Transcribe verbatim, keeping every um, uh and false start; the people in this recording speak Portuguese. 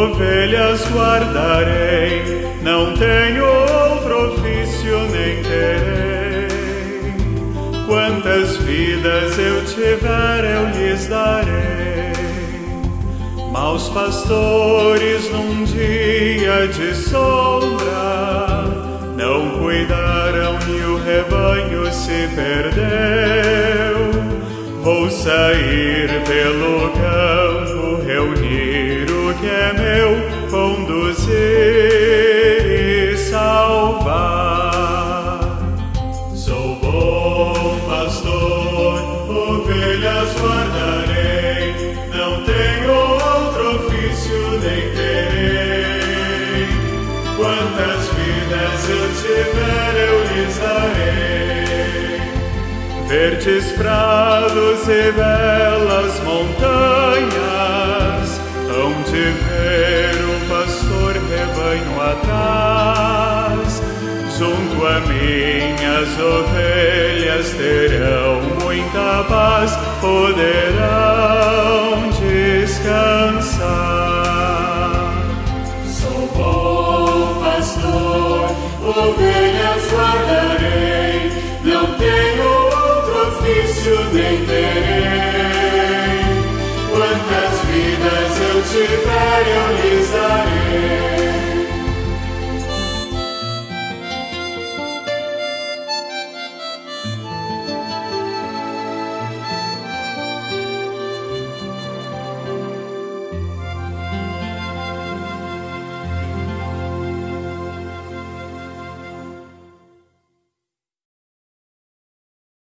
ovelhas guardarei, não tenho outro ofício nem terei. Quantas vidas eu tiver, eu lhes darei. Maus pastores num dia de sombra não cuidaram e o rebanho se perdeu. Vou sair pelo campo, reunir o que é meu, conduzir e salvar. Sou bom pastor, ovelhas guardarei, não tenho outro ofício nem terei. Quantas vidas eu tiver, eu lhes darei. Verdes prados e belas montanhas, hão de ver o pastor rebanho atrás. Junto a minhas ovelhas terão muita paz, poderão